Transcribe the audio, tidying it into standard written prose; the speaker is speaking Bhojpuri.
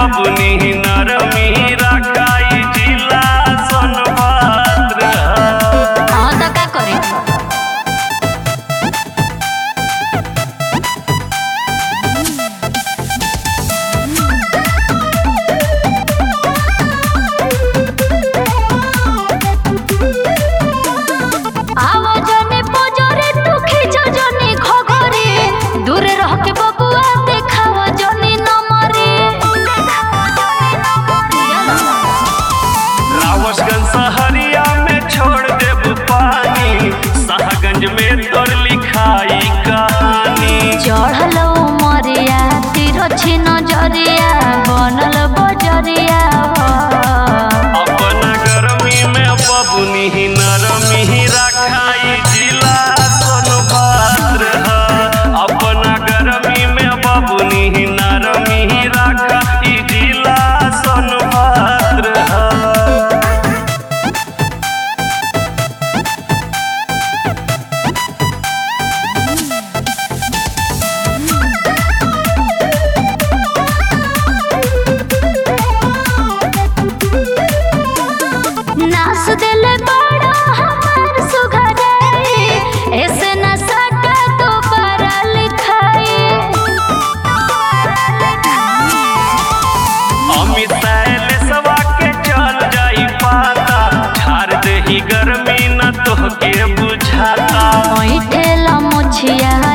बबुनी नरमी रखाई जिला सोनभद्र। हाँ तो का करे सहरिया में छोड़ देब पानी, शाहगंज में तोर लिखाई कहानी। चढ़ल उमरिया तिरछी नजरिया बनल बजरिया अपना गरमी में बबुनी नरमी रखाई जिला सोनभद्र। अपना गरमी में बबुनी नरमी रखाई जिला सोनभद्र। नास दिल बड़ा हमार सुघराई ऐसे न सका तो पढ़ा लिखाई। अमित सैलेशवा के चल जाई पाता, झाड़ देही गर्मी न तोहके बुझाता। ठेला मुछिया